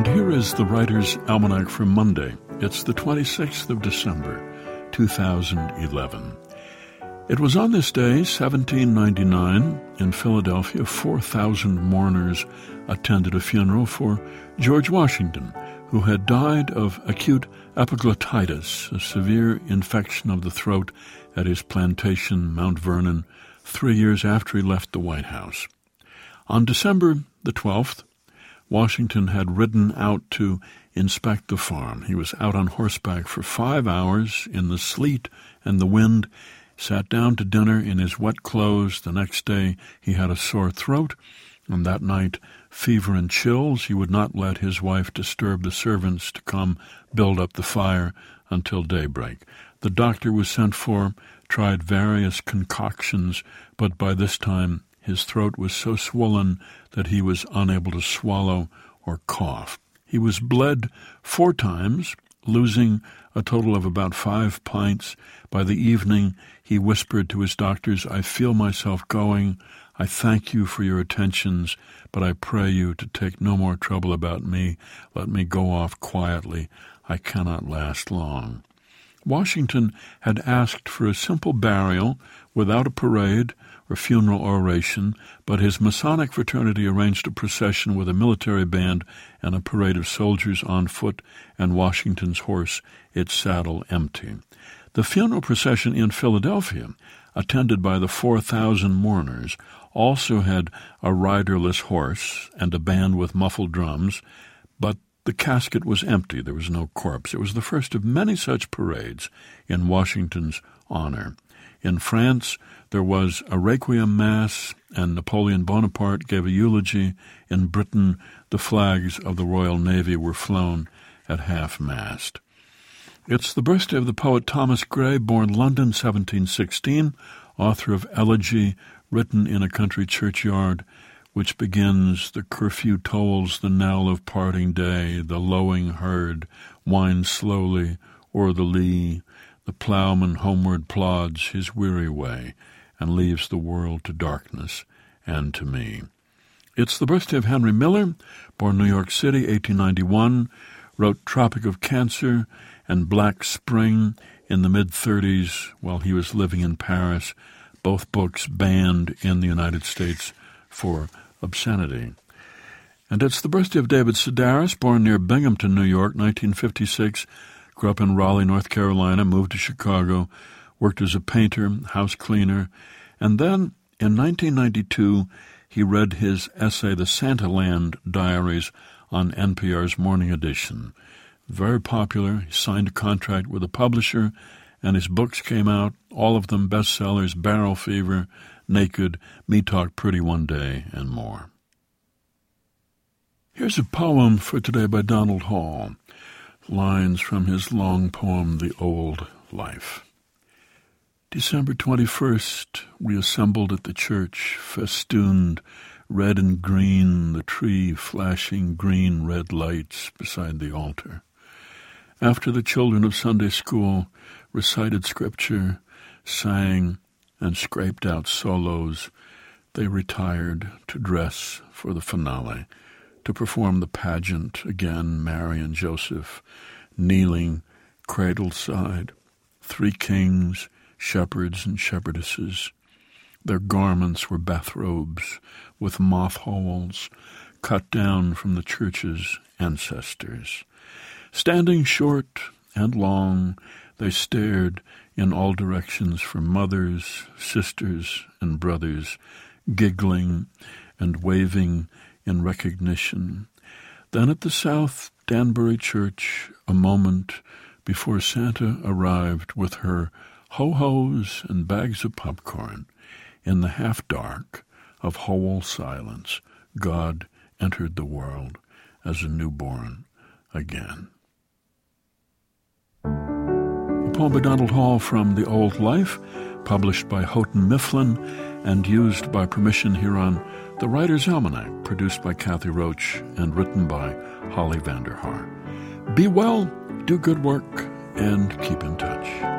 here is the Writer's Almanac for Monday. It's the 26th of December, 2011. It was on this day, 1799, in Philadelphia, 4,000 mourners attended a funeral for George Washington, who had died of acute epiglottitis, a severe infection of the throat at his plantation, Mount Vernon, 3 years after he left the White House. On December the 12th, Washington had ridden out to inspect the farm. He was out on horseback for 5 hours in the sleet and the wind, sat down to dinner in his wet clothes. The next day he had a sore throat, and that night fever and chills. He would not let his wife disturb the servants to come build up the fire until daybreak. The doctor was sent for, tried various concoctions, but by this time his throat was so swollen that he was unable to swallow or cough. He was bled 4 times, losing a total of about 5 pints. By the evening, he whispered to his doctors, "I feel myself going. I thank you for your attentions, but I pray you to take no more trouble about me. Let me go off quietly. I cannot last long." Washington had asked for a simple burial without a parade or funeral oration, but his Masonic fraternity arranged a procession with a military band and a parade of soldiers on foot and Washington's horse, its saddle empty. The funeral procession in Philadelphia, attended by the 4,000 mourners, also had a riderless horse and a band with muffled drums, but the casket was empty. There was no corpse. It was the first of many such parades in Washington's honor. In France, there was a requiem mass, and Napoleon Bonaparte gave a eulogy. In Britain, the flags of the Royal Navy were flown at half-mast. It's the birthday of the poet Thomas Gray, born London, 1716, author of Elegy, written in a country churchyard, which begins, "The curfew tolls the knell of parting day, the lowing herd winds slowly o'er the lea, the ploughman homeward plods his weary way, and leaves the world to darkness and to me." It's the birthday of Henry Miller, born New York City, 1891, wrote Tropic of Cancer and Black Spring in the mid-30s while he was living in Paris, both books banned in the United States for obscenity. And it's the birthday of David Sedaris, born near Binghamton, New York, 1956, grew up in Raleigh, North Carolina, moved to Chicago, worked as a painter, house cleaner, and then in 1992 he read his essay, The Santaland Diaries, on NPR's Morning Edition. Very popular. He signed a contract with a publisher, and his books came out, all of them bestsellers, Barrel Fever, Naked, Me Talk Pretty One Day, and more. Here's a poem for today by Donald Hall. Lines from his long poem, The Old Life. December 21st, we assembled at the church, festooned red and green, the tree flashing green red lights beside the altar. After the children of Sunday school recited scripture, sang, and scraped out solos, they retired to dress for the finale, to perform the pageant again, Mary and Joseph, kneeling cradle-side, 3 kings, shepherds and shepherdesses. Their garments were bathrobes with moth holes cut down from the church's ancestors. Standing short and long, they stared in all directions for mothers, sisters, and brothers, giggling and waving in recognition. Then at the South Danbury Church, a moment before Santa arrived with her ho-hos and bags of popcorn, in the half-dark of whole silence, God entered the world as a newborn again. A poem by Donald Hall from The Old Life, published by Houghton Mifflin and used by permission here on The Writer's Almanac, produced by Kathy Roach and written by Holly Vanderhaar. Be well, do good work, and keep in touch.